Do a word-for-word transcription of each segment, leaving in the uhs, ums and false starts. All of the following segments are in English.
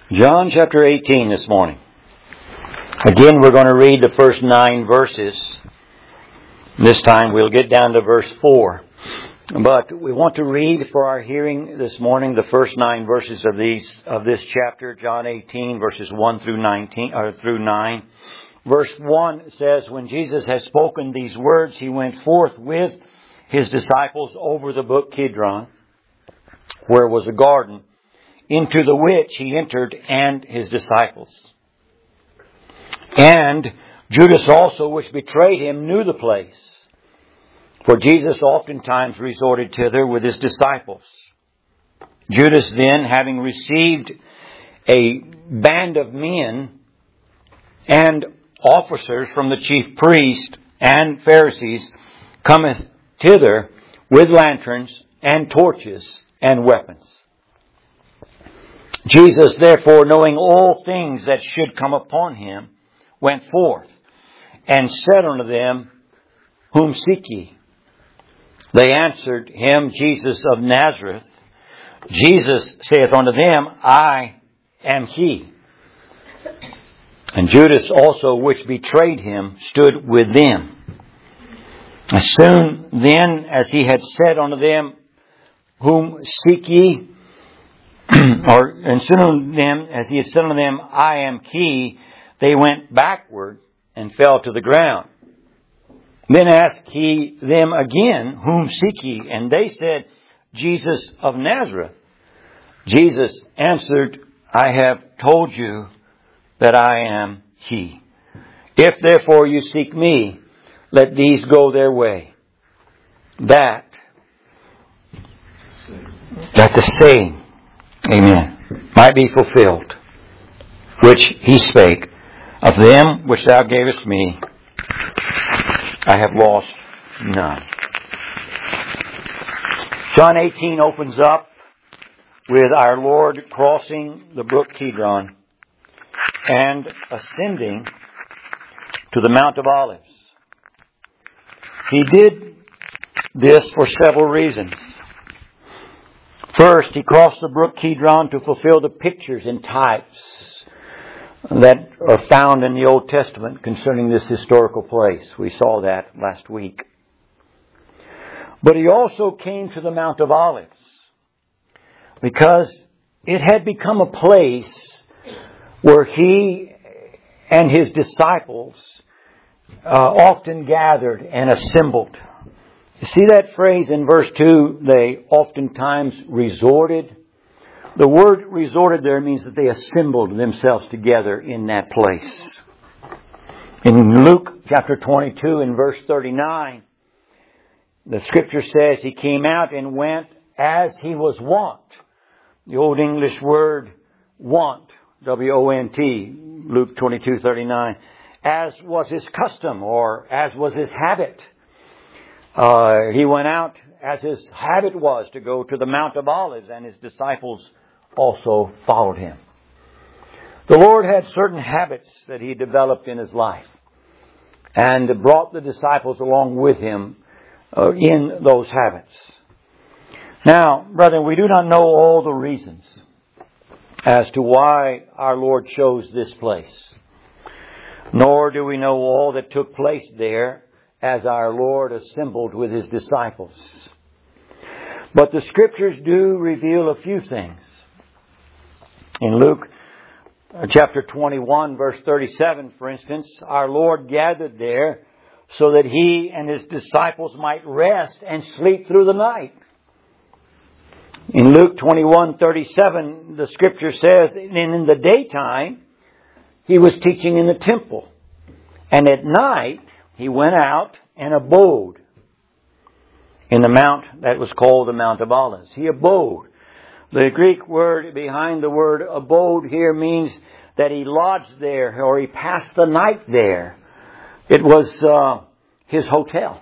John chapter eighteen this morning. Again, we're going to read the first nine verses. This time we'll get down to verse four. But we want to read for our hearing this morning the first nine verses of these of this chapter, John eighteen, verses one through nineteen or through nine. Verse one says, "When Jesus had spoken these words, he went forth with his disciples over the brook Kidron, where was a garden, into the which he entered and his disciples. And Judas also, which betrayed him, knew the place. For Jesus oftentimes resorted thither with his disciples. Judas then, having received a band of men and officers from the chief priest and Pharisees, cometh thither with lanterns and torches and weapons. Jesus, therefore, knowing all things that should come upon him, went forth and said unto them, Whom seek ye? They answered him, Jesus of Nazareth. Jesus saith unto them, I am he. And Judas also, which betrayed him, stood with them. As soon then as he had said unto them, Whom seek ye? or and soon them, as he had said unto them, I am he, they went backward and fell to the ground. Then asked he them again, Whom seek ye? And they said, Jesus of Nazareth. Jesus answered, I have told you that I am he. If therefore you seek me, let these go their way. That, that the saying, Amen, might be fulfilled, which he spake, Of them which thou gavest me, I have lost none. John eighteen opens up with our Lord crossing the brook Kidron and ascending to the Mount of Olives. He did this for several reasons. First, he crossed the brook Kidron to fulfill the pictures and types that are found in the Old Testament concerning this historical place. We saw that last week. But he also came to the Mount of Olives because it had become a place where he and his disciples uh, often gathered and assembled. You see that phrase in verse two, they oftentimes resorted. The word resorted there means that they assembled themselves together in that place. In Luke chapter twenty-two and verse thirty-nine, the scripture says he came out and went as he was wont. The Old English word wont, W O N T, Luke twenty-two thirty-nine, as was his custom or as was his habit. Uh, he went out as his habit was to go to the Mount of Olives, and his disciples also followed him. The Lord had certain habits that he developed in his life and brought the disciples along with him uh, in those habits. Now, brethren, we do not know all the reasons as to why our Lord chose this place, nor do we know all that took place there as our Lord assembled with his disciples. But the Scriptures do reveal a few things. In Luke chapter twenty-one, verse thirty-seven, for instance, our Lord gathered there so that he and his disciples might rest and sleep through the night. In Luke twenty-one thirty-seven, the Scripture says, and in the daytime, he was teaching in the temple. And at night, he went out and abode in the mount that was called the Mount of Olives. He abode. The Greek word behind the word abode here means that he lodged there or he passed the night there. It was uh, his hotel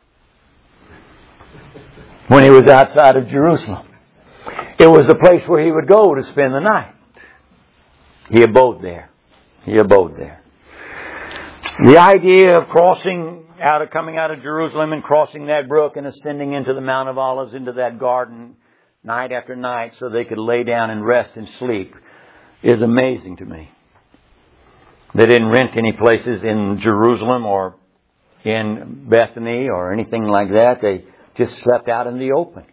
when he was outside of Jerusalem. It was the place where he would go to spend the night. He abode there. He abode there. The idea of crossing out of coming out of Jerusalem and crossing that brook and ascending into the Mount of Olives, into that garden night after night so they could lay down and rest and sleep, is amazing to me. They didn't rent any places in Jerusalem or in Bethany or anything like that. They just slept out in the open.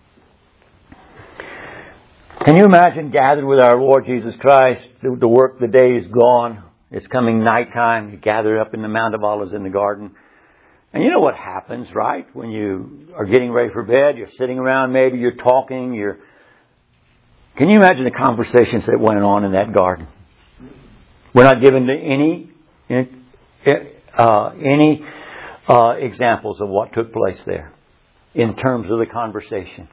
Can you imagine gathered with our Lord Jesus Christ? The work, the day is gone. It's coming nighttime. You gather up in the Mount of Olives in the garden. And you know what happens, right? When you are getting ready for bed, you're sitting around, maybe you're talking, you're... Can you imagine the conversations that went on in that garden? We're not given any, uh, any uh, examples of what took place there in terms of the conversation.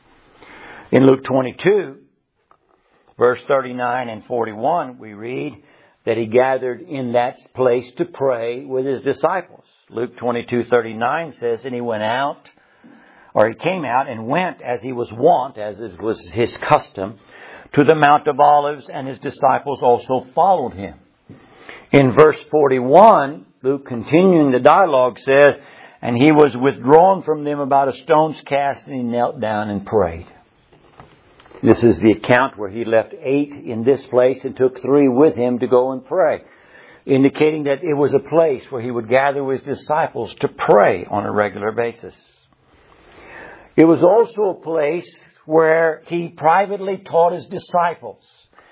In Luke twenty-two, verse thirty-nine and forty-one, we read that he gathered in that place to pray with his disciples. Luke twenty-two thirty-nine says, and he went out, or he came out and went as he was wont, as it was his custom, to the Mount of Olives, and his disciples also followed him. In verse forty-one, Luke, continuing the dialogue, says, and he was withdrawn from them about a stone's cast, and he knelt down and prayed. This is the account where he left eight in this place and took three with him to go and pray, indicating that it was a place where he would gather with his disciples to pray on a regular basis. It was also a place where he privately taught his disciples.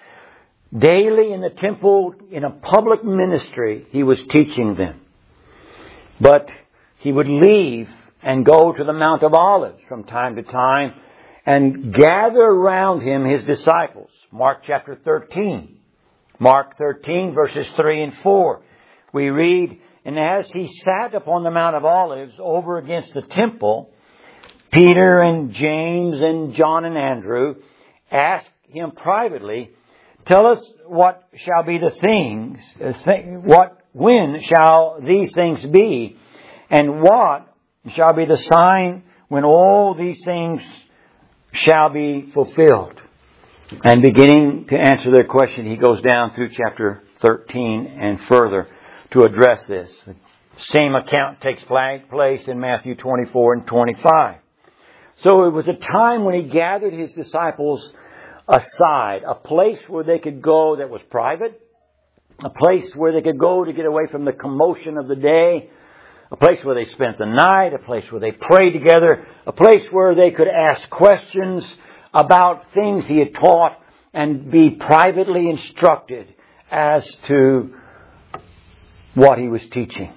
Daily in the temple, in a public ministry, he was teaching them. But he would leave and go to the Mount of Olives from time to time and gather around him his disciples. Mark chapter thirteen. Mark thirteen verses three and four. We read, and as he sat upon the Mount of Olives over against the temple, Peter and James and John and Andrew asked him privately, tell us what shall be the things, what, when shall these things be, and what shall be the sign when all these things shall be fulfilled? And beginning to answer their question, he goes down through chapter thirteen and further to address this. The same account takes place in Matthew twenty-four and twenty-five. So it was a time when he gathered his disciples aside, a place where they could go that was private, a place where they could go to get away from the commotion of the day, a place where they spent the night, a place where they prayed together, a place where they could ask questions about things he had taught and be privately instructed as to what he was teaching.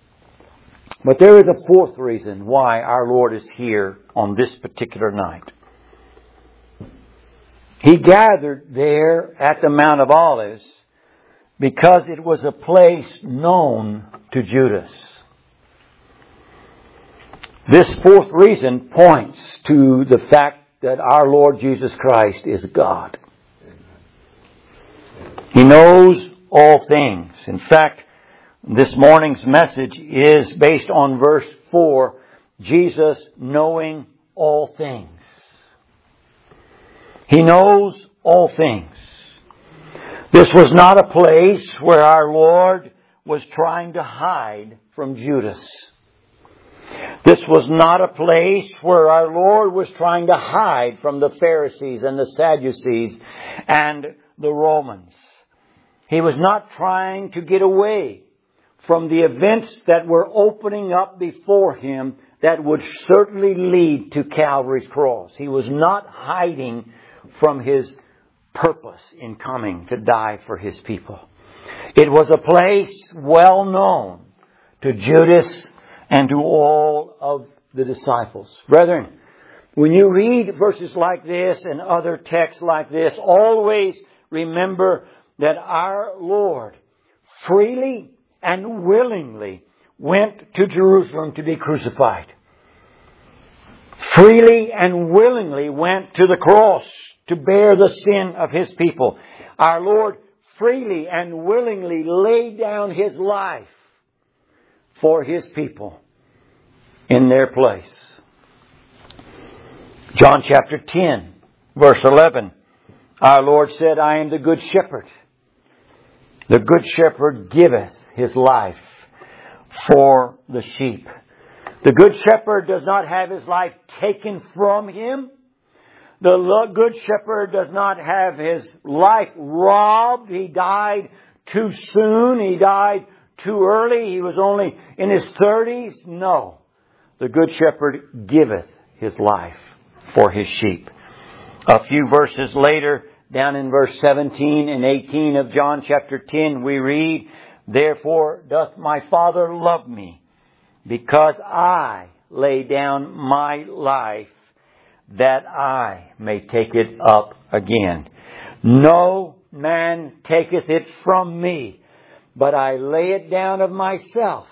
But there is a fourth reason why our Lord is here on this particular night. He gathered there at the Mount of Olives because it was a place known to Judas. This fourth reason points to the fact that our Lord Jesus Christ is God. He knows all things. In fact, this morning's message is based on verse four, Jesus knowing all things. He knows all things. This was not a place where our Lord was trying to hide from Judas. This was not a place where our Lord was trying to hide from the Pharisees and the Sadducees and the Romans. He was not trying to get away from the events that were opening up before him that would certainly lead to Calvary's cross. He was not hiding from his purpose in coming to die for his people. It was a place well known to Judas and to all of the disciples. Brethren, when you read verses like this and other texts like this, always remember that our Lord freely and willingly went to Jerusalem to be crucified. Freely and willingly went to the cross to bear the sin of His people. Our Lord freely and willingly laid down His life for His people in their place. John chapter ten, verse eleven. Our Lord said, I am the good shepherd. The good shepherd giveth his life for the sheep. The good shepherd does not have his life taken from him. The Good Shepherd does not have his life robbed. He died too soon. He died too early. He was only in his thirties. No. The Good Shepherd giveth his life for his sheep. A few verses later, down in verse seventeen and eighteen of John chapter ten, we read, Therefore doth my Father love me, because I lay down my life, that I may take it up again. No man taketh it from me, but I lay it down of myself.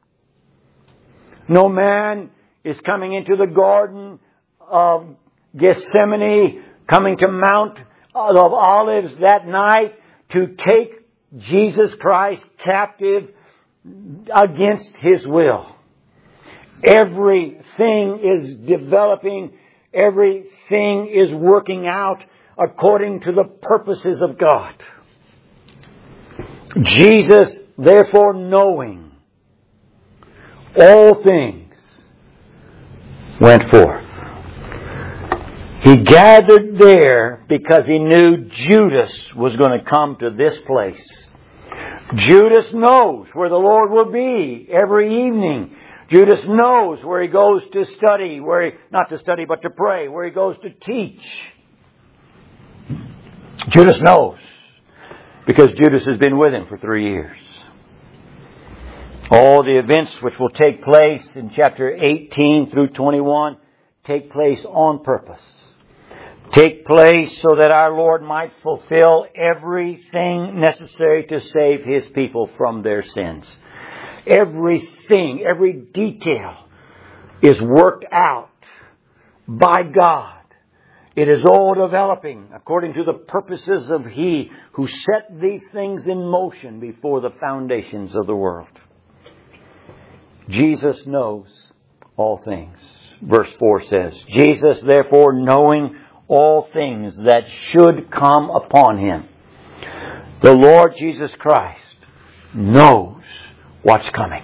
No man is coming into the Garden of Gethsemane, coming to Mount of Olives that night to take Jesus Christ captive against His will. Everything is developing. Everything is working out according to the purposes of God. Jesus, therefore, knowing all things, went forth. He gathered there because he knew Judas was going to come to this place. Judas knows where the Lord will be every evening. Judas knows where he goes to study, where he, not to study but to pray, where he goes to teach. Judas knows because Judas has been with him for three years. All the events which will take place in chapter eighteen through twenty-one take place on purpose. Take place so that our Lord might fulfill everything necessary to save His people from their sins. Everything, every detail is worked out by God. It is all developing according to the purposes of He who set these things in motion before the foundations of the world. Jesus knows all things. Verse four says, Jesus, therefore, knowing all things that should come upon Him. The Lord Jesus Christ knows what's coming.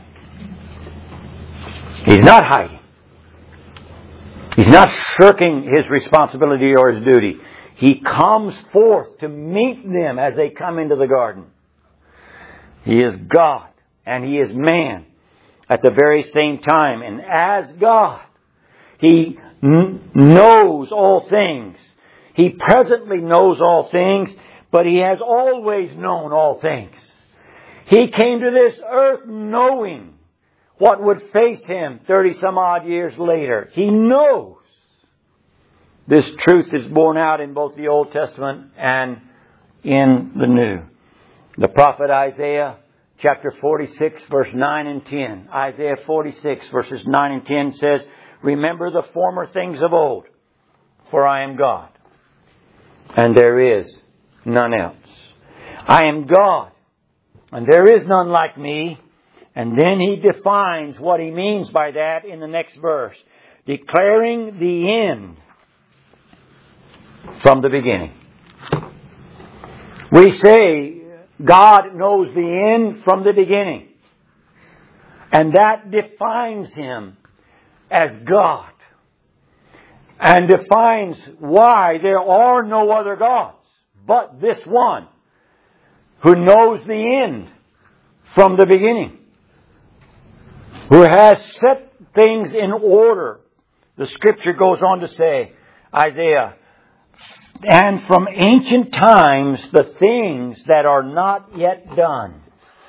He's not hiding. He's not shirking His responsibility or His duty. He comes forth to meet them as they come into the garden. He is God and He is man at the very same time. And as God, He n- knows all things. He presently knows all things, but He has always known all things. He came to this earth knowing what would face Him thirty some odd years later. He knows. This truth is borne out in both the Old Testament and in the New. The prophet Isaiah chapter forty-six verse nine and ten. Isaiah forty-six verses nine and ten says, Remember the former things of old, for I am God, and there is none else. I am God, and there is none like me. And then he defines what he means by that in the next verse. Declaring the end from the beginning. We say God knows the end from the beginning. And that defines Him as God. And defines why there are no other gods but this one who knows the end from the beginning. Who has set things in order. The Scripture goes on to say, Isaiah, and from ancient times the things that are not yet done,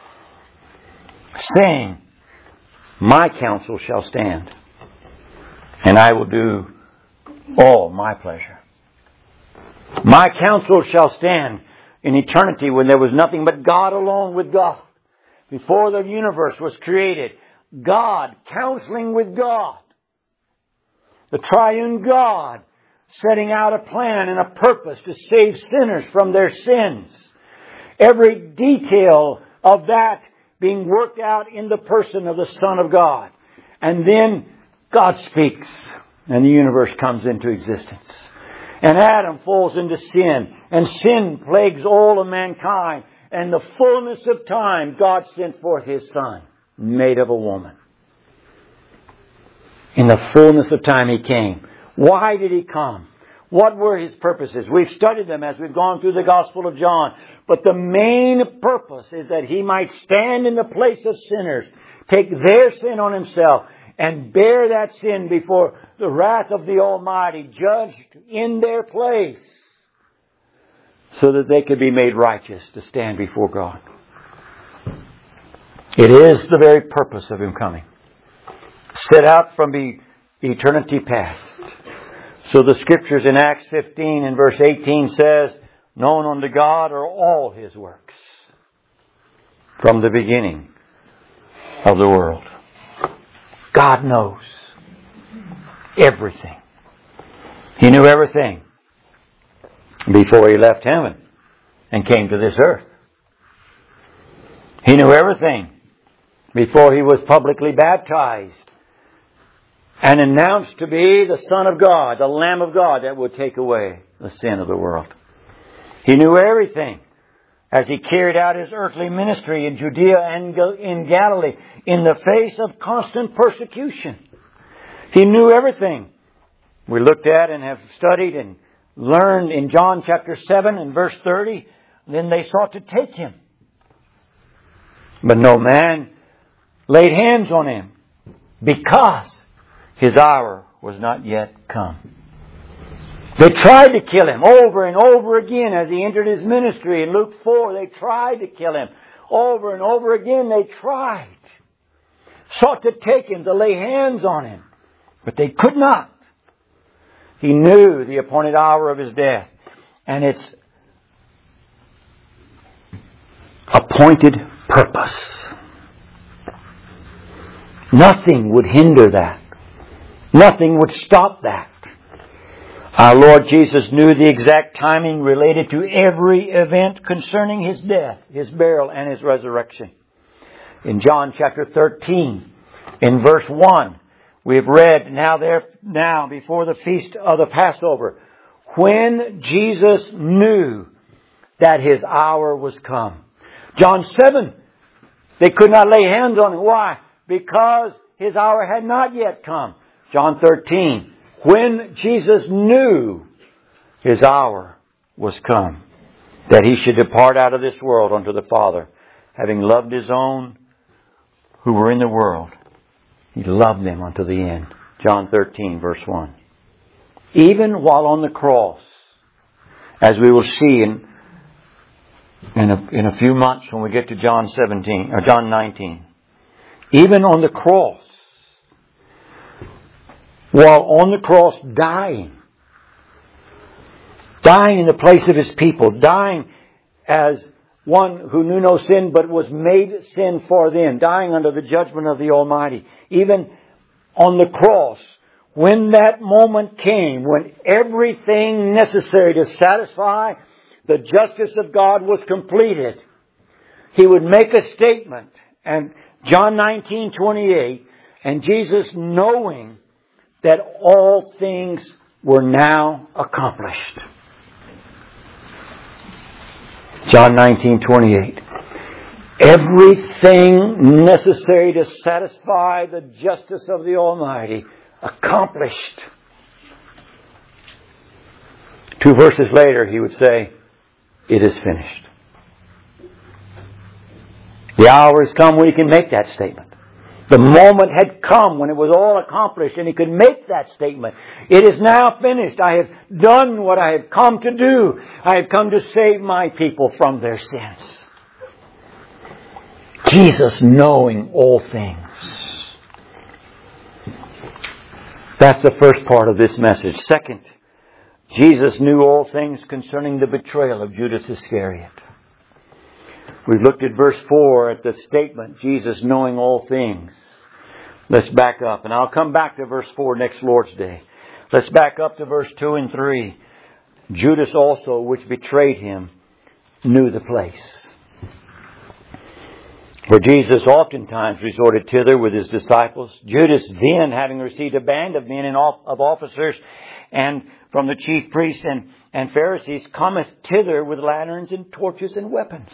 saying, My counsel shall stand, and I will do all my pleasure. My counsel shall stand in eternity when there was nothing but God alone with God. Before the universe was created, God counseling with God. The triune God setting out a plan and a purpose to save sinners from their sins. Every detail of that being worked out in the person of the Son of God. And then God speaks and the universe comes into existence. And Adam falls into sin. And sin plagues all of mankind. And the fullness of time, God sent forth His Son, made of a woman. In the fullness of time He came. Why did He come? What were His purposes? We've studied them as we've gone through the Gospel of John. But the main purpose is that He might stand in the place of sinners, take their sin on Himself, and bear that sin before the wrath of the Almighty, judged in their place, so that they could be made righteous to stand before God. It is the very purpose of Him coming. Set out from the eternity past. So the Scriptures in Acts fifteen and verse eighteen says, known unto God are all His works from the beginning of the world. God knows everything. He knew everything before He left heaven and came to this earth. He knew everything before He was publicly baptized and announced to be the Son of God, the Lamb of God that would take away the sin of the world. He knew everything as He carried out His earthly ministry in Judea and in Galilee in the face of constant persecution. He knew everything. We looked at and have studied and learned in John chapter seven and verse thirty. Then they sought to take Him, but no man laid hands on Him because His hour was not yet come. They tried to kill Him over and over again as He entered His ministry. In Luke four, they tried to kill Him. Over and over again they tried. Sought to take Him, to lay hands on Him. But they could not. He knew the appointed hour of His death. And its appointed purpose. Nothing would hinder that. Nothing would stop that. Our Lord Jesus knew the exact timing related to every event concerning His death, His burial, and His resurrection. In John chapter thirteen, in verse one, we have read, now there, now before the feast of the Passover, when Jesus knew that His hour was come. John seven, they could not lay hands on Him. Why? Because His hour had not yet come. John thirteen, when Jesus knew His hour was come, that He should depart out of this world unto the Father, having loved His own who were in the world, He loved them unto the end. John thirteen, verse one. Even while on the cross, as we will see in in a, in a few months when we get to John seventeen or John nineteen, even on the cross, while on the cross dying, dying in the place of His people, dying as one who knew no sin but was made sin for them, dying under the judgment of the Almighty. Even on the cross, when that moment came, when everything necessary to satisfy the justice of God was completed, He would make a statement. And John nineteen twenty-eight, and Jesus, knowing that all things were now accomplished. John nineteen twenty-eight. Everything necessary to satisfy the justice of the Almighty accomplished. Two verses later, He would say, it is finished. The hour has come when He can make that statement. The moment had come when it was all accomplished and He could make that statement. It is now finished. I have done what I have come to do. I have come to save my people from their sins. Jesus knowing all things. That's the first part of this message. Second, Jesus knew all things concerning the betrayal of Judas Iscariot. We've looked at verse four at the statement, Jesus knowing all things. Let's back up. And I'll come back to verse four next Lord's Day. Let's back up to verse two and three. Judas also, which betrayed Him, knew the place. For Jesus oftentimes resorted thither with His disciples. Judas then, having received a band of men and of officers, and from the chief priests and, and Pharisees, cometh thither with lanterns and torches and weapons.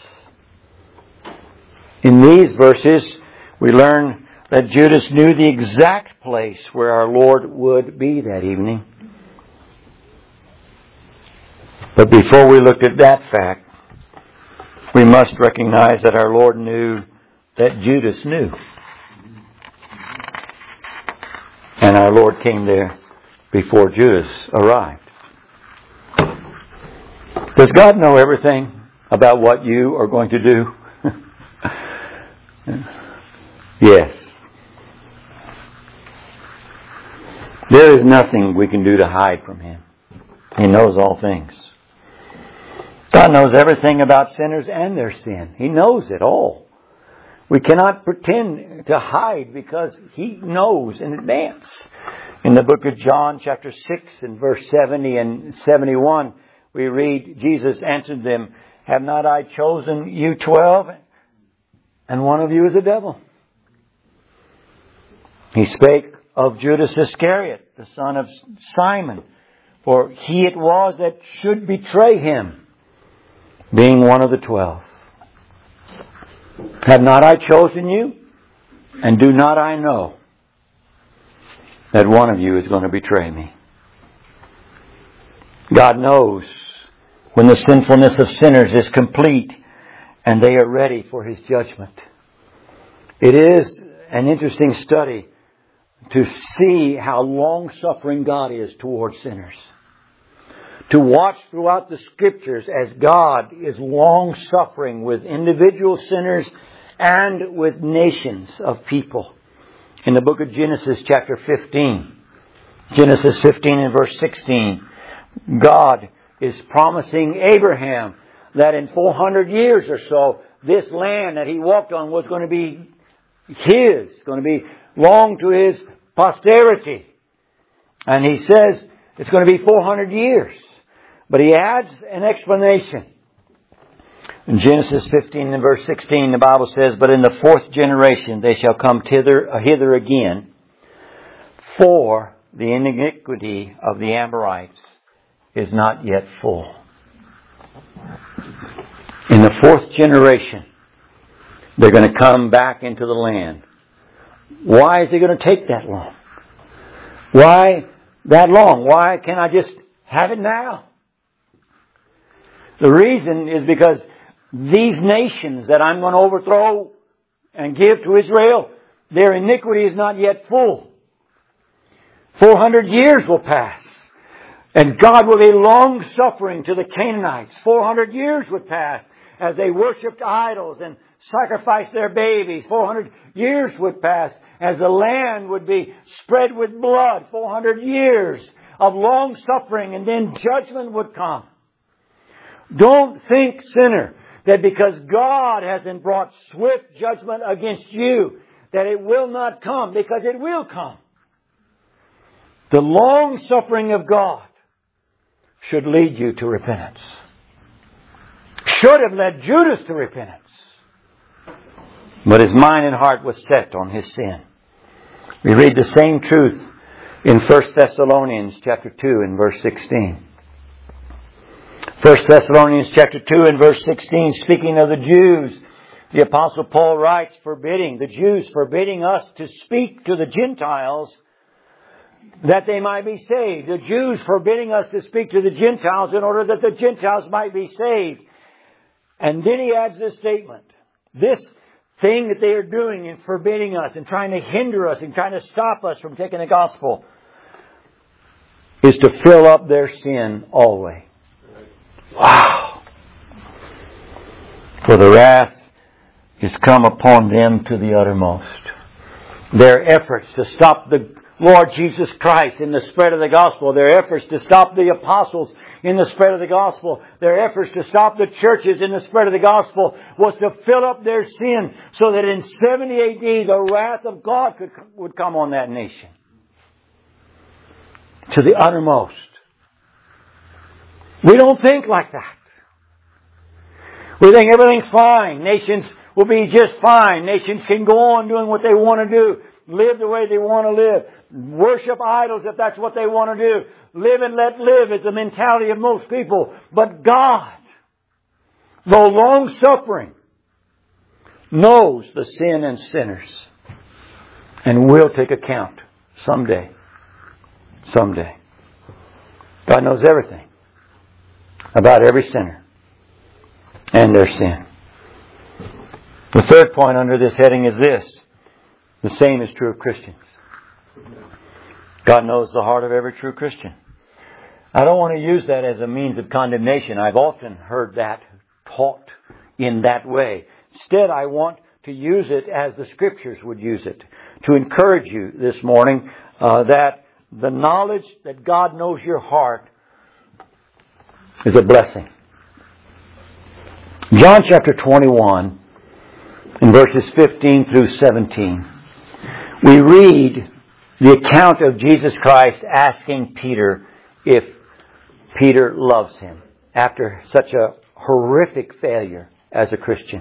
In these verses, we learn that Judas knew the exact place where our Lord would be that evening. But before we looked at that fact, we must recognize that our Lord knew that Judas knew. And our Lord came there before Judas arrived. Does God know everything about what you are going to do? Yes. There is nothing we can do to hide from Him. He knows all things. God knows everything about sinners and their sin. He knows it all. We cannot pretend to hide because He knows in advance. In the book of John, chapter six, and verse seventy and seventy-one, we read, Jesus answered them, "Have not I chosen you twelve? And one of you is a devil." He spake of Judas Iscariot, the son of Simon, for he it was that should betray Him, being one of the twelve. Have not I chosen you? And do not I know that one of you is going to betray me? God knows when the sinfulness of sinners is complete and they are ready for His judgment. It is an interesting study to see how long-suffering God is towards sinners. To watch throughout the Scriptures as God is long-suffering with individual sinners and with nations of people. In the book of Genesis chapter fifteen, Genesis fifteen and verse sixteen, God is promising Abraham that in four hundred years or so, this land that he walked on was going to be his, going to be long to his posterity. And he says it's going to be four hundred years. But he adds an explanation. In Genesis fifteen and verse sixteen, the Bible says, "But in the fourth generation they shall come thither, uh, hither again, for the iniquity of the Amorites is not yet full." In the fourth generation, they're going to come back into the land. Why is it going to take that long? Why that long? Why can't I just have it now? The reason is because these nations that I'm going to overthrow and give to Israel, their iniquity is not yet full. Four hundred years will pass. And God will be long-suffering to the Canaanites. Four hundred years would pass as they worshipped idols and sacrificed their babies. Four hundred years would pass as the land would be spread with blood. Four hundred years of long-suffering, and then judgment would come. Don't think, sinner, that because God hasn't brought swift judgment against you, that it will not come, because it will come. The long-suffering of God should lead you to repentance. Should have led Judas to repentance. But his mind and heart was set on his sin. We read the same truth in First Thessalonians chapter two and verse sixteen. First Thessalonians chapter two and verse sixteen, speaking of the Jews, the Apostle Paul writes, forbidding, the Jews forbidding us to speak to the Gentiles that they might be saved. The Jews forbidding us to speak to the Gentiles in order that the Gentiles might be saved. And then he adds this statement. This thing that they are doing in forbidding us and trying to hinder us and trying to stop us from taking the gospel is to fill up their sin always. Wow. For the wrath is come upon them to the uttermost. Their efforts to stop the Lord Jesus Christ in the spread of the gospel, their efforts to stop the apostles in the spread of the gospel, their efforts to stop the churches in the spread of the gospel was to fill up their sin so that in seventy A D the wrath of God could, would come on that nation. To the uttermost. We don't think like that. We think everything's fine. Nations will be just fine. Nations can go on doing what they want to do. Live the way they want to live. Worship idols if that's what they want to do. Live and let live is the mentality of most people. But God, though long-suffering, knows the sin and sinners. And will take account someday. Someday. God knows everything. about every sinner and their sin. The third point under this heading is this. The same is true of Christians. God knows the heart of every true Christian. I don't want to use that as a means of condemnation. I've often heard that taught in that way. Instead, I want to use it as the Scriptures would use it. To encourage you this morning uh, that the knowledge that God knows your heart is a blessing. John chapter twenty-one, in verses fifteen through seventeen, we read the account of Jesus Christ asking Peter if Peter loves him after such a horrific failure as a Christian.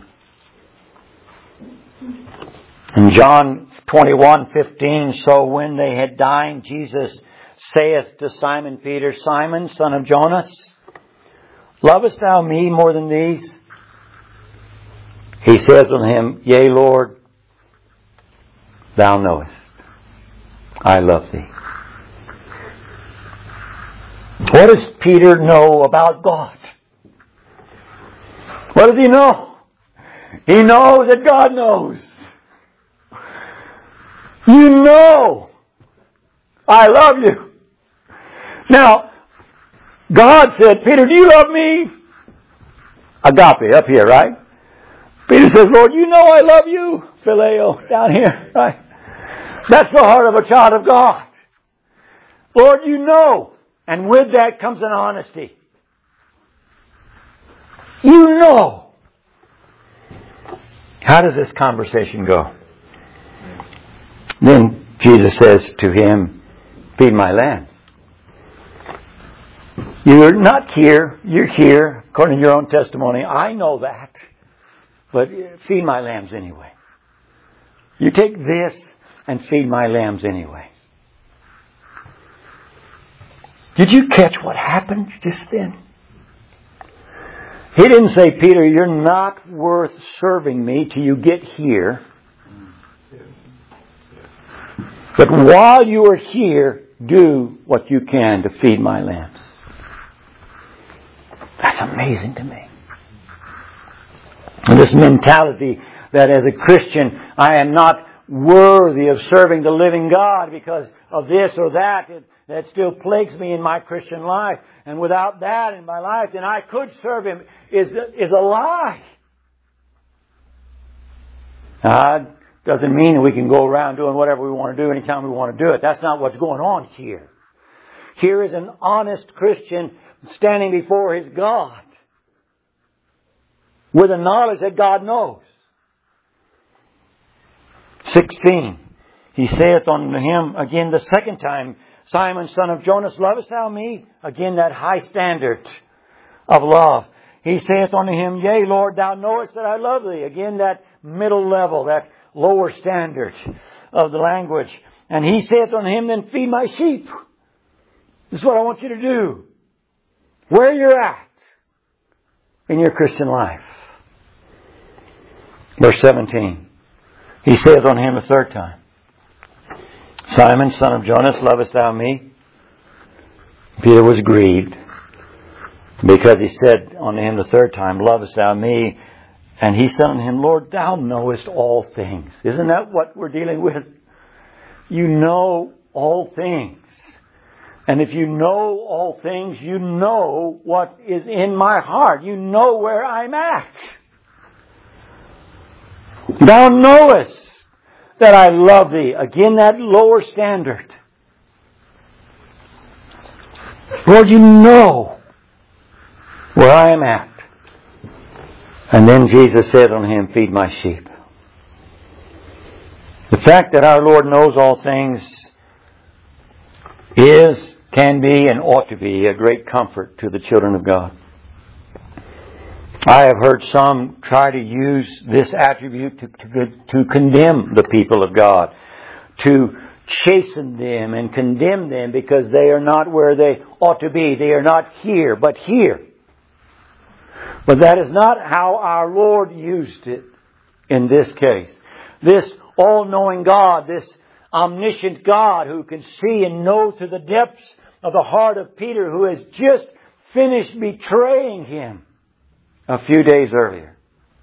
In John twenty-one fifteen, so when they had dined, Jesus saith to Simon Peter, Simon, son of Jonas, lovest thou me more than these? He saith unto him, Yea, Lord, thou knowest, I love thee. What does Peter know about God? What does he know? He knows that God knows. You know I love you. Now, God said, Peter, do you love me? Agape, up here, right? Peter says, Lord, you know I love you. Phileo, down here, right? That's the heart of a child of God. Lord, you know. And with that comes an honesty. You know. How does this conversation go? Then Jesus says to him, feed my lambs. You're not here. You're here, according to your own testimony. I know that. But feed my lambs anyway. You take this and feed my lambs anyway. Did you catch what happened just then? He didn't say, Peter, you're not worth serving me till you get here. But while you are here, do what you can to feed my lambs. That's amazing to me. And this mentality that as a Christian, I am not worthy of serving the living God because of this or that, it, that still plagues me in my Christian life. And without that in my life, then I could serve Him, is, is a lie. God doesn't mean that we can go around doing whatever we want to do anytime we want to do it. That's not what's going on here. Here is an honest Christian standing before his God with a knowledge that God knows. sixteen. He saith unto him again the second time, Simon, son of Jonas, lovest thou me? Again, that high standard of love. He saith unto him, Yea, Lord, thou knowest that I love thee. Again, that middle level, that lower standard of the language. And he saith unto him, then feed my sheep. This is what I want you to do. Where you're at in your Christian life. Verse seventeen. He saith unto him a third time, Simon, son of Jonas, lovest thou me? Peter was grieved because he said unto him the third time, lovest thou me? And he said unto him, Lord, thou knowest all things. Isn't that what we're dealing with? You know all things. And if you know all things, you know what is in my heart. You know where I'm at. Thou knowest that I love thee. Again, that lower standard. Lord, you know where I am at. And then Jesus said unto him, feed my sheep. The fact that our Lord knows all things is, can be, and ought to be a great comfort to the children of God. I have heard some try to use this attribute to, to, to condemn the people of God, to chasten them and condemn them because they are not where they ought to be. They are not here, but here. But that is not how our Lord used it in this case. This all-knowing God, this omniscient God who can see and know to the depths of the heart of Peter, who has just finished betraying Him a few days earlier,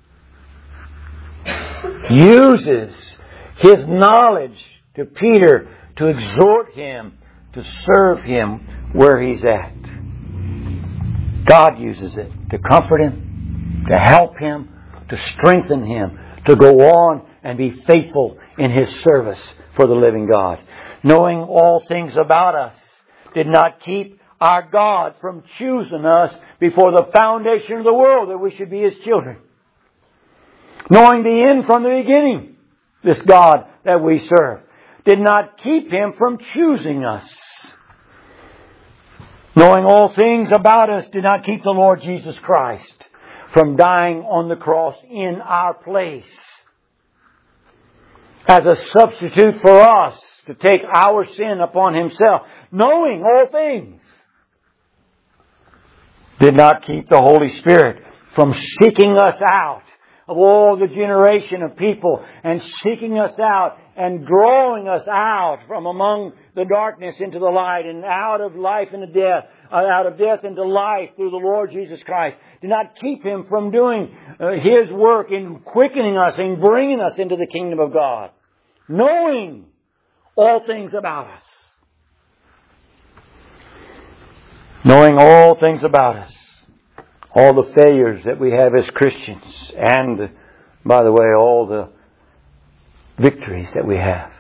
uses His knowledge to Peter to exhort him to serve Him where he's at. God uses it to comfort him, to help him, to strengthen him, to go on and be faithful in His service for the living God. Knowing all things about us did not keep our God from choosing us before the foundation of the world that we should be His children. Knowing the end from the beginning, this God that we serve did not keep Him from choosing us. Knowing all things about us did not keep the Lord Jesus Christ from dying on the cross in our place as a substitute for us to take our sin upon Himself. Knowing all things did not keep the Holy Spirit from seeking us out of all the generation of people and seeking us out and drawing us out from among the darkness into the light and out of life into death, uh, out of death into life through the Lord Jesus Christ. Did not keep Him from doing uh, His work in quickening us and bringing us into the kingdom of God. Knowing all things about us. Knowing all things about us. All the failures that we have as Christians. And, by the way, all the victories that we have.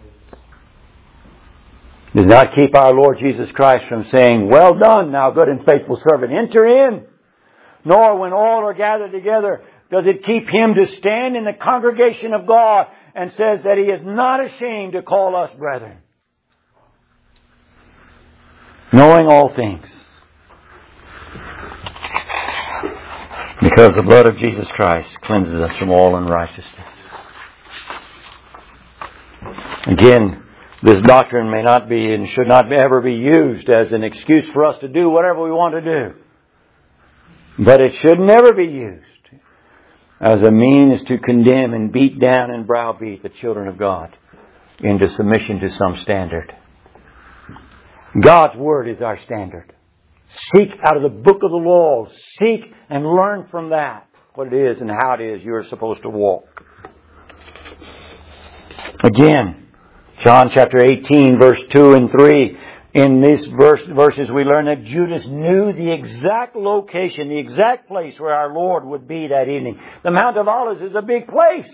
Does not keep our Lord Jesus Christ from saying, "Well done, thou good and faithful servant. Enter in." Nor when all are gathered together does it keep Him to stand in the congregation of God and says that He is not ashamed to call us brethren. Knowing all things. Because the blood of Jesus Christ cleanses us from all unrighteousness. Again, this doctrine may not be and should not ever be used as an excuse for us to do whatever we want to do. But it should never be used as a means to condemn and beat down and browbeat the children of God into submission to some standard. God's Word is our standard. Seek out of the book of the law. Seek and learn from that what it is and how it is you are supposed to walk. Again, John chapter eighteen, verse two and three. In these verse, verses we learn that Judas knew the exact location, the exact place where our Lord would be that evening. The Mount of Olives is a big place.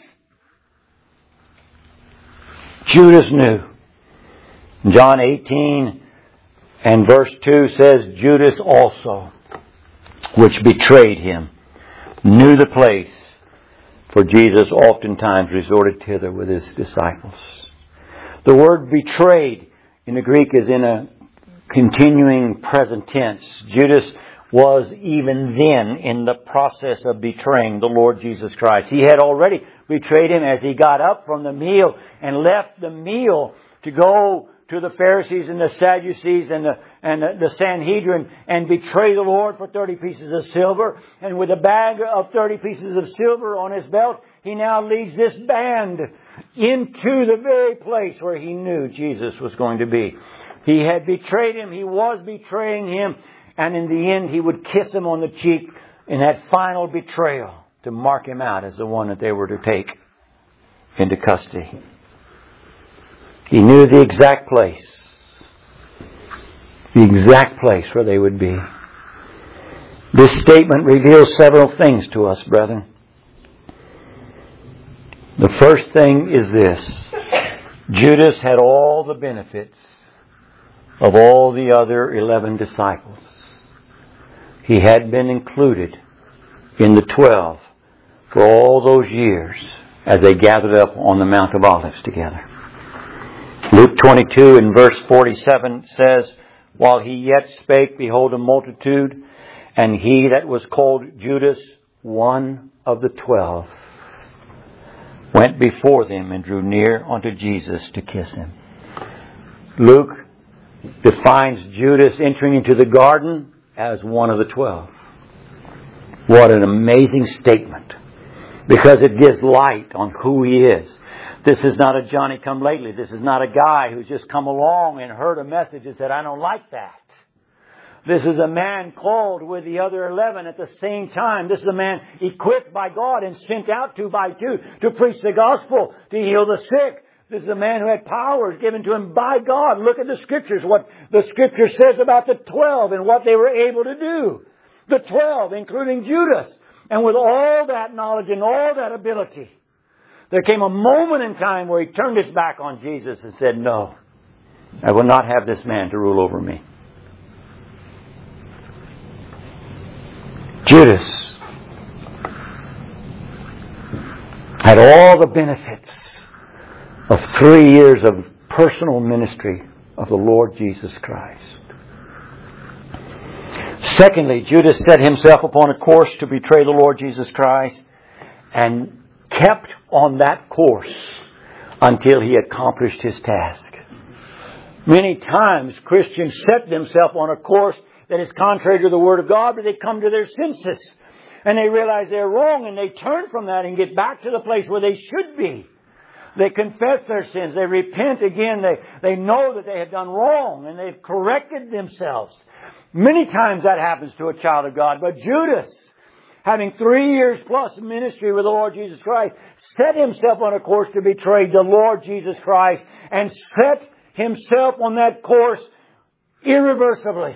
Judas knew. John eighteen and verse two says, Judas also, which betrayed Him, knew the place, for Jesus oftentimes resorted thither with His disciples. The word betrayed in the Greek is in a continuing present tense. Judas was even then in the process of betraying the Lord Jesus Christ. He had already betrayed Him as He got up from the meal and left the meal to go to the Pharisees and the Sadducees and the, and the, the Sanhedrin and betray the Lord for thirty pieces of silver. And with a bag of thirty pieces of silver on his belt, he now leads this band into the very place where he knew Jesus was going to be. He had betrayed Him. He was betraying Him. And in the end, He would kiss Him on the cheek in that final betrayal to mark Him out as the one that they were to take into custody. He knew the exact place. The exact place where they would be. This statement reveals several things to us, brethren. The first thing is this. Judas had all the benefits of all the other eleven disciples. He had been included in the twelve for all those years as they gathered up on the Mount of Olives together. Luke twenty-two and verse forty-seven says, while He yet spake, behold, a multitude, and he that was called Judas, one of the twelve, went before them and drew near unto Jesus to kiss Him. Luke defines Judas entering into the garden as one of the twelve. What an amazing statement. Because it gives light on who he is. This is not a Johnny-come-lately. This is not a guy who's just come along and heard a message and said, I don't like that. This is a man called with the other eleven at the same time. This is a man equipped by God and sent out two by two to preach the gospel, to heal the sick. This is a man who had powers given to him by God. Look at the Scriptures, what the Scripture says about the twelve and what they were able to do. The twelve, including Judas. And with all that knowledge and all that ability, there came a moment in time where he turned his back on Jesus and said, "No, I will not have this man to rule over me." Judas had all the benefits of three years of personal ministry of the Lord Jesus Christ. Secondly, Judas set himself upon a course to betray the Lord Jesus Christ and kept on that course until he accomplished his task. Many times Christians set themselves on a course that is contrary to the Word of God, but they come to their senses and they realize they're wrong and they turn from that and get back to the place where they should be. They confess their sins. They repent again. They, they know that they have done wrong and they've corrected themselves. Many times that happens to a child of God. But Judas, having three years plus ministry with the Lord Jesus Christ, set himself on a course to betray the Lord Jesus Christ and set himself on that course irreversibly.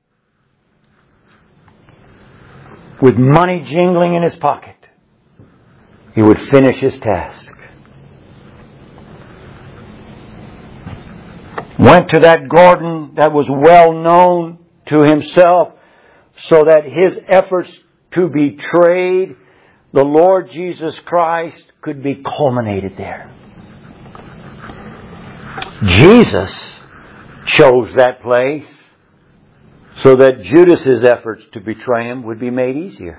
With money jingling in his pocket, he would finish his task. Went to that garden that was well known to himself so that his efforts to betray the Lord Jesus Christ could be culminated there. Jesus chose that place so that Judas's efforts to betray Him would be made easier.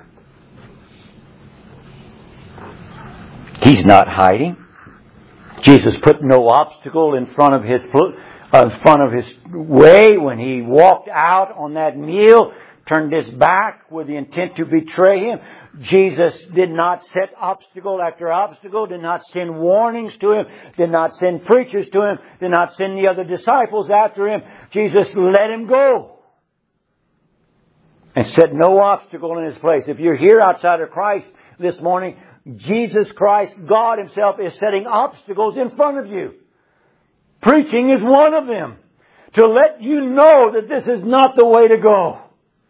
He's not hiding. Jesus put no obstacle in front of his in front of his way when He walked out on that meal, turned His back with the intent to betray Him. Jesus did not set obstacle after obstacle, did not send warnings to Him, did not send preachers to Him, did not send the other disciples after Him. Jesus let Him go and set no obstacle in His place. If you're here outside of Christ this morning, Jesus Christ, God Himself, is setting obstacles in front of you. Preaching is one of them. To let you know that this is not the way to go.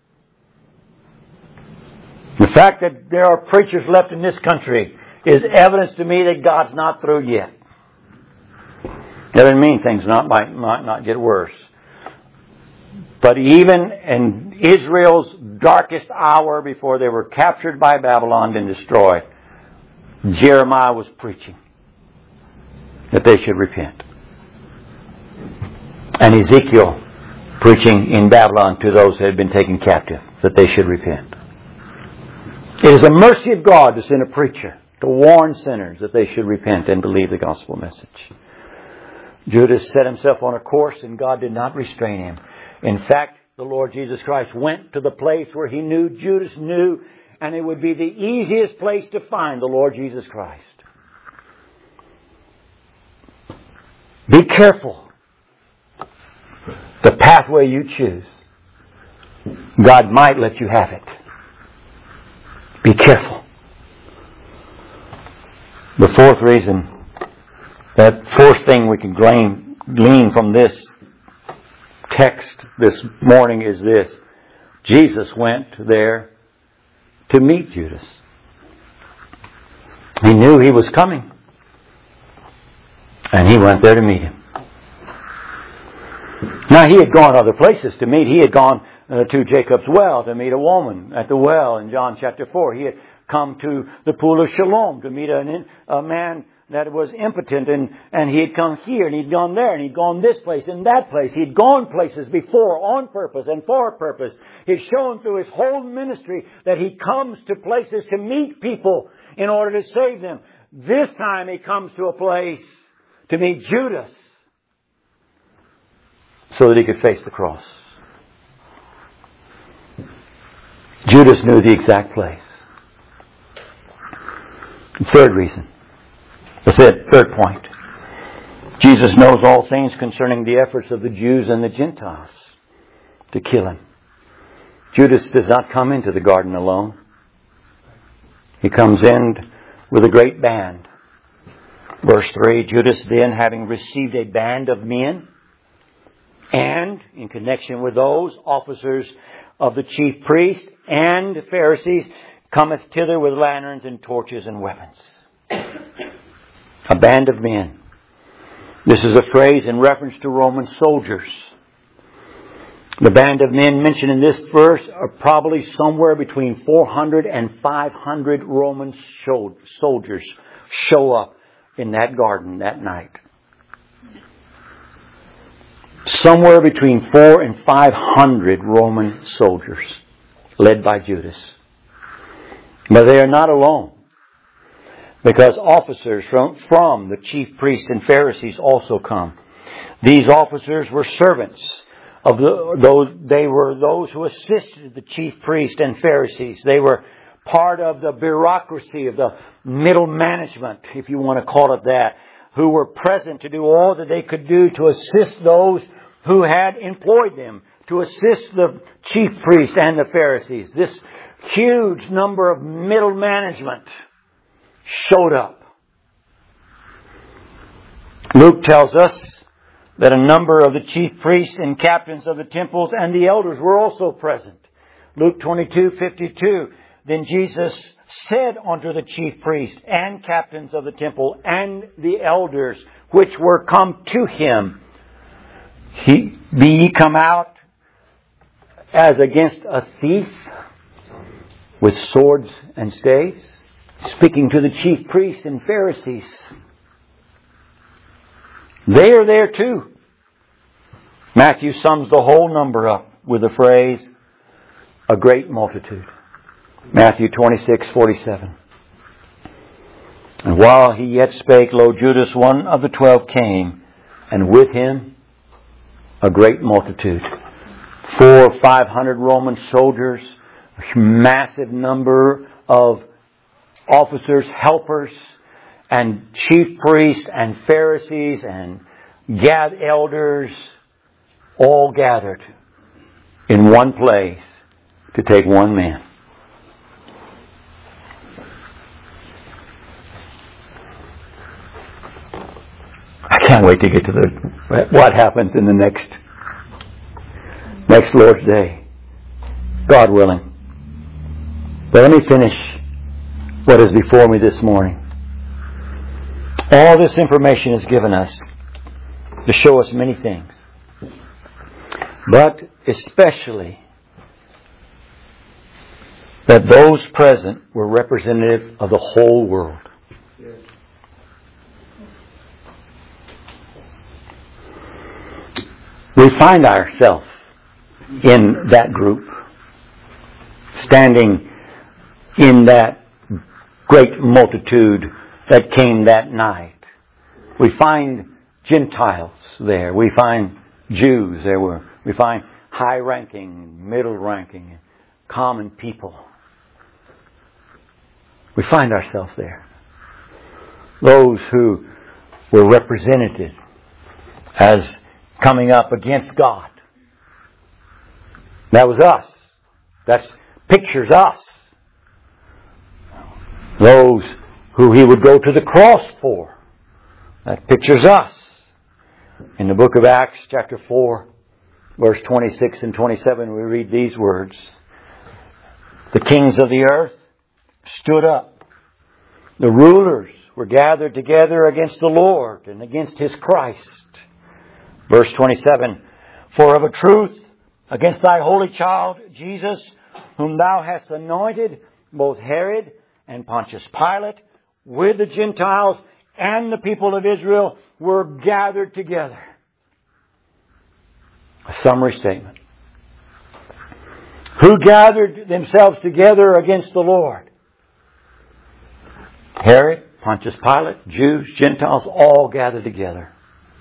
The fact that there are preachers left in this country is evidence to me that God's not through yet. That doesn't mean things not, might, might not get worse. But even in Israel's darkest hour before they were captured by Babylon and destroyed, Jeremiah was preaching that they should repent. And Ezekiel preaching in Babylon to those who had been taken captive that they should repent. It is a mercy of God to send a preacher to warn sinners that they should repent and believe the gospel message. Judas set himself on a course and God did not restrain him. In fact, the Lord Jesus Christ went to the place where He knew Judas knew, and it would be the easiest place to find the Lord Jesus Christ. Be careful the pathway you choose. God might let you have it. Be careful. The fourth reason, that fourth thing we can glean, glean from this text this morning is this. Jesus went there to meet Judas. He knew he was coming. And He went there to meet him. Now, He had gone other places to meet. He had gone uh, to Jacob's well to meet a woman at the well in John chapter four. He had come to the pool of Siloam to meet an, a man that was impotent. And, and he had come here and he'd gone there and he'd gone this place and that place. He'd gone places before on purpose and for a purpose. He's shown through His whole ministry that He comes to places to meet people in order to save them. This time He comes to a place to meet Judas so that He could face the cross. Judas knew the exact place. The third reason. The third, third point. Jesus knows all things concerning the efforts of the Jews and the Gentiles to kill Him. Judas does not come into the garden alone. He comes in with a great band. Verse three, Judas then, having received a band of men, and in connection with those officers of the chief priests and Pharisees, cometh thither with lanterns and torches and weapons. A band of men. This is a phrase in reference to Roman soldiers. The band of men mentioned in this verse are probably somewhere between four hundred and five hundred Roman soldiers show up in that garden that night. Somewhere between four and five hundred Roman soldiers led by Judas. But they are not alone, because officers from, from the chief priests and Pharisees also come. These officers were servants of the, those. They were those who assisted the chief priests and Pharisees. They were part of the bureaucracy of the middle management, if you want to call it that, who were present to do all that they could do to assist those who had employed them, to assist the chief priests and the Pharisees. This huge number of middle management showed up. Luke tells us that a number of the chief priests and captains of the temples and the elders were also present. Luke twenty-two fifty-two. Then Jesus said unto the chief priests and captains of the temple and the elders which were come to him, He, Be ye come out as against a thief with swords and staves? Speaking to the chief priests and Pharisees. They are there too. Matthew sums the whole number up with the phrase, a great multitude. Matthew twenty-six forty-seven. And while he yet spake, lo, Judas, one of the twelve, came, and with him a great multitude. Four or five hundred Roman soldiers, a massive number of officers, helpers, and chief priests and Pharisees and elders, all gathered in one place to take one man. I can't wait to get to the what happens in the next next Lord's Day, God willing. But let me finish what is before me this morning. All this information is given us to show us many things, but especially that those present were representative of the whole world. We find ourselves in that group, standing in that great multitude that came that night. We find Gentiles there. We find Jews there. Were. We find high-ranking, middle-ranking, common people. We find ourselves there. Those who were represented as coming up against God. That was us. That pictures us. Those who He would go to the cross for. That pictures us. In the book of Acts, chapter four, verse twenty-six and twenty-seven, we read these words. The kings of the earth stood up. The rulers were gathered together against the Lord and against His Christ. Verse twenty-seven, for of a truth, against thy holy child, Jesus, whom thou hast anointed, both Herod and Pontius Pilate, with the Gentiles and the people of Israel, were gathered together. A summary statement. Who gathered themselves together against the Lord? Herod, Pontius Pilate, Jews, Gentiles, all gathered together.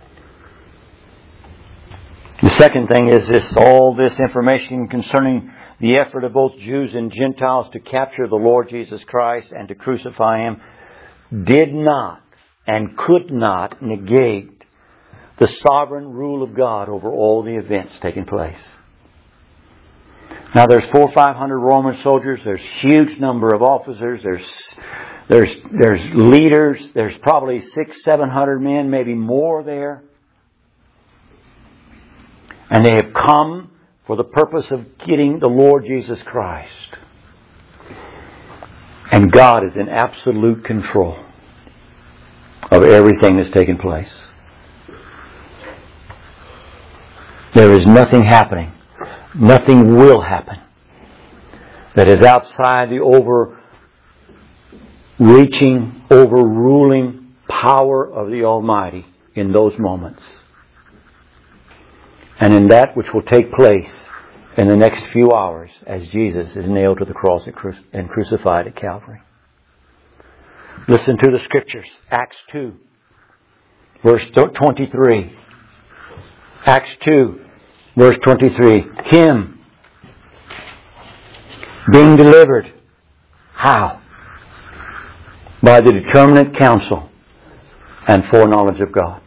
The second thing is this, all this information concerning the effort of both Jews and Gentiles to capture the Lord Jesus Christ and to crucify Him did not and could not negate the sovereign rule of God over all the events taking place. Now there's four or five hundred Roman soldiers. There's huge number of officers. There's there's there's leaders. There's probably six, seven hundred men, maybe more there. And they have come for the purpose of getting the Lord Jesus Christ. And God is in absolute control of everything that's taken place. There is nothing happening. Nothing will happen that is outside the overreaching, overruling power of the Almighty in those moments. And in that which will take place in the next few hours as Jesus is nailed to the cross and crucified at Calvary. Listen to the Scriptures. Acts two, verse twenty-three. Acts two, verse twenty-three. Him being delivered. How? By the determinate counsel and foreknowledge of God.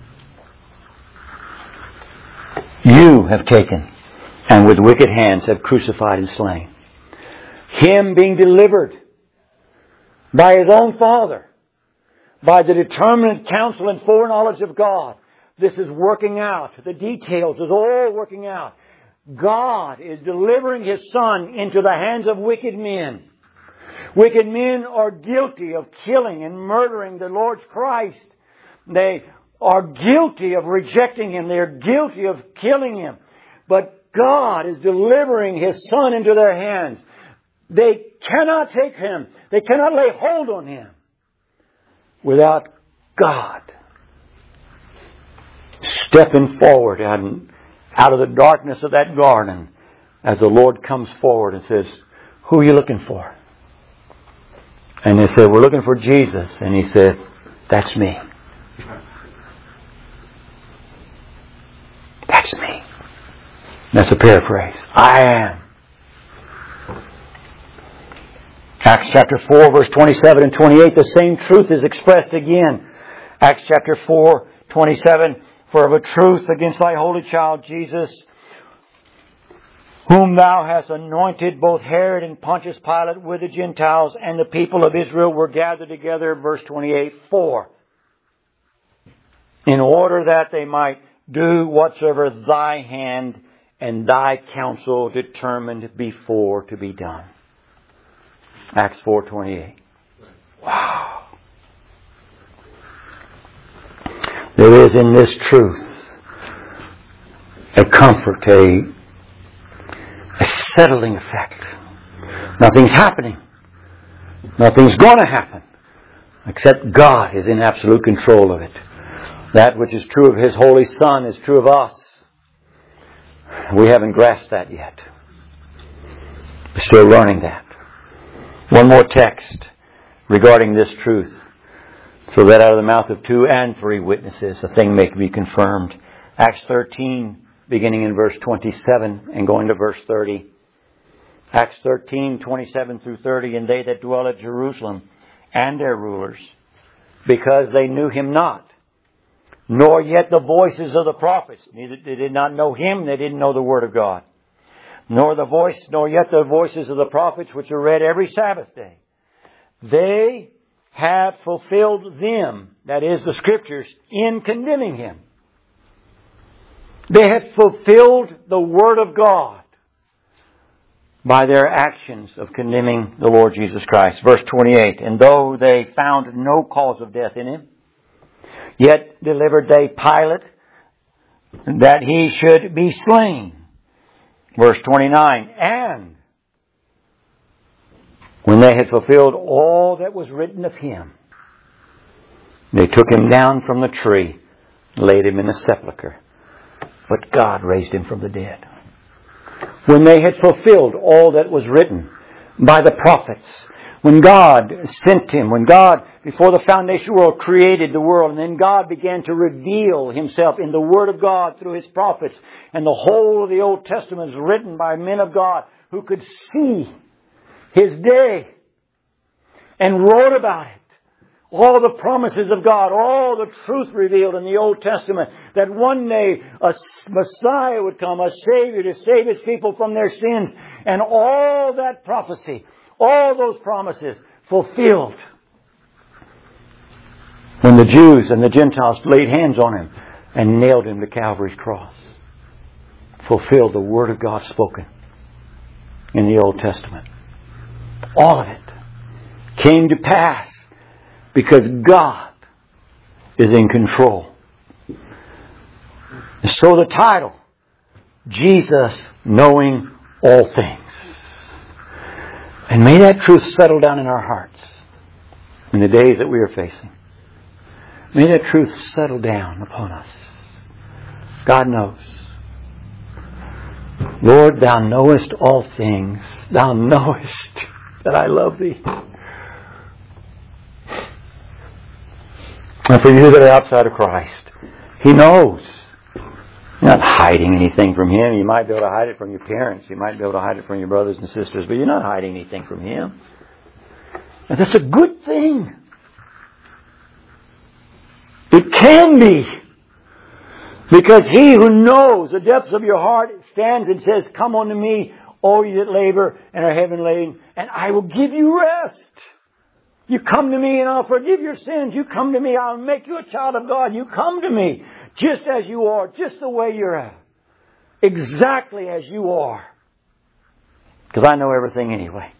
You have taken and with wicked hands have crucified and slain. Him being delivered by His own Father, by the determinate counsel and foreknowledge of God. This is working out. The details is all working out. God is delivering His Son into the hands of wicked men. Wicked men are guilty of killing and murdering the Lord Christ. They are guilty of rejecting Him. They are guilty of killing Him. But God is delivering His Son into their hands. They cannot take Him. They cannot lay hold on Him without God stepping forward and out of the darkness of that garden as the Lord comes forward and says, "Who are you looking for?" And they said, "We're looking for Jesus." And He said, "That's me. That's me." That's a paraphrase. I am. Acts chapter four, verse twenty-seven and twenty-eight, the same truth is expressed again. Acts chapter four, twenty-seven, for of a truth against thy holy child Jesus, whom thou hast anointed, both Herod and Pontius Pilate with the Gentiles and the people of Israel were gathered together, verse twenty-eight, for, in order that they might do whatsoever thy hand and thy counsel determined before to be done. Acts four twenty-eight. Wow. There is in this truth a comfort, a, a settling effect. Nothing's happening. Nothing's going to happen. Except God is in absolute control of it. That which is true of His Holy Son is true of us. We haven't grasped that yet. We're still learning that. One more text regarding this truth, so that out of the mouth of two and three witnesses a thing may be confirmed. Acts thirteen, beginning in verse twenty-seven and going to verse thirty. Acts thirteen, twenty-seven through thirty. And they that dwell at Jerusalem and their rulers, because they knew Him not, nor yet the voices of the prophets. Neither they did not know Him, they didn't know the Word of God. Nor the voice, nor yet the voices of the prophets which are read every Sabbath day. They have fulfilled them, that is the Scriptures, in condemning Him. They have fulfilled the Word of God by their actions of condemning the Lord Jesus Christ. Verse twenty-eight, and though they found no cause of death in Him, yet delivered they Pilate that He should be slain. Verse twenty-nine, and when they had fulfilled all that was written of Him, they took Him down from the tree, laid Him in a sepulchre. But God raised Him from the dead. When they had fulfilled all that was written by the prophets, when God sent Him, when God, before the foundation of the world, created the world, and then God began to reveal Himself in the Word of God through His prophets, and the whole of the Old Testament is written by men of God who could see His day and wrote about it. All the promises of God, all the truth revealed in the Old Testament, that one day a Messiah would come, a Savior to save His people from their sins. and all that prophecy, all those promises fulfilled when the Jews and the Gentiles laid hands on Him and nailed Him to Calvary's cross. Fulfilled the Word of God spoken in the Old Testament. All of it came to pass because God is in control. And so the title, Jesus Knowing All Things. And may that truth settle down in our hearts in the days that we are facing. May that truth settle down upon us. God knows. Lord, Thou knowest all things. Thou knowest that I love Thee. And for you that are outside of Christ, He knows. You're not hiding anything from Him. You might be able to hide it from your parents. You might be able to hide it from your brothers and sisters, but you're not hiding anything from Him. And that's a good thing. It can be. Because He who knows the depths of your heart stands and says, come unto me, all you that labor and are heavy laden, and I will give you rest. You come to me and I'll forgive your sins. You come to me, I'll make you a child of God. You come to me just as you are, just the way you're at. Exactly as you are. Because I know everything anyway.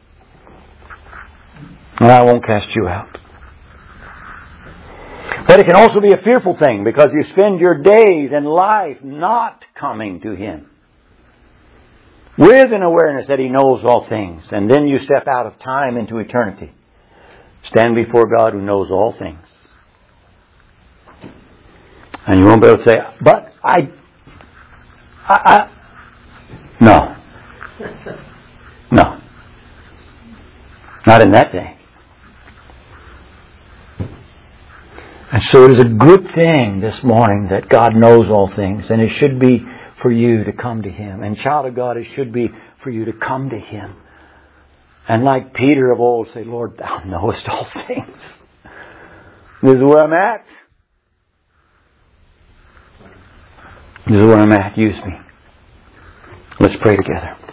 And I won't cast you out. But it can also be a fearful thing because you spend your days and life not coming to Him with an awareness that He knows all things. And then you step out of time into eternity. Stand before God who knows all things. And you won't be able to say, but I... I, I no. No. Not in that day. And so it is a good thing this morning that God knows all things. And it should be for you to come to Him. And child of God, it should be for you to come to Him. And like Peter of old, say, Lord, Thou knowest all things. This is where I'm at. This is where I'm at. Use me. Let's pray together.